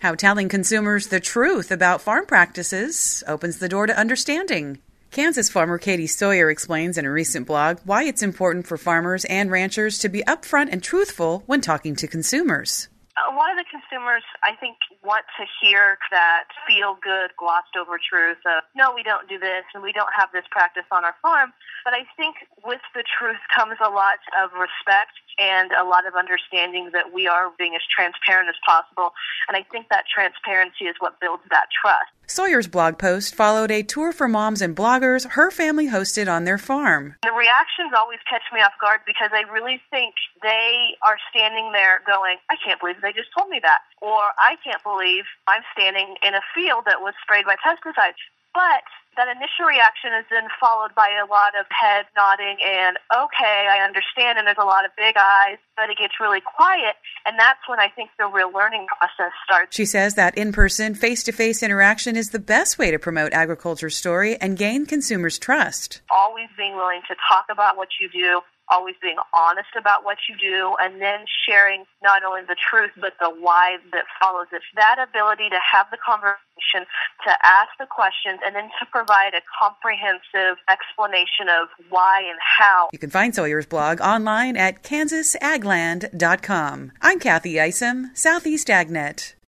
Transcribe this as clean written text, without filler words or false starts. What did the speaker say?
How telling consumers the truth about farm practices opens the door to understanding. Kansas farmer Katie Sawyer explains in a recent blog why it's important for farmers and ranchers to be upfront and truthful when talking to consumers. A lot of the consumers, I think, want to hear that feel-good, glossed-over truth of, no, we don't do this, and we don't have this practice on our farm. But I think with the truth comes a lot of respect and a lot of understanding that we are being as transparent as possible. And I think that transparency is what builds that trust. Sawyer's blog post followed a tour for moms and bloggers her family hosted on their farm. The reactions always catch me off guard because I really think they are standing there going, I can't believe they just told me that. Or I can't believe I'm standing in a field that was sprayed by pesticides. But that initial reaction is then followed by a lot of head nodding and, okay, I understand, and there's a lot of big eyes, but it gets really quiet, and that's when I think the real learning process starts. She says that in-person, face-to-face interaction is the best way to promote agriculture's story and gain consumers' trust. Always being willing to talk about what you do, always being honest about what you do, and then sharing not only the truth, but the why that follows it. That ability to have the conversation, to ask the questions, and then to provide a comprehensive explanation of why and how. You can find Sawyer's blog online at kansasagland.com. I'm Kathy Isom, Southeast AgNet.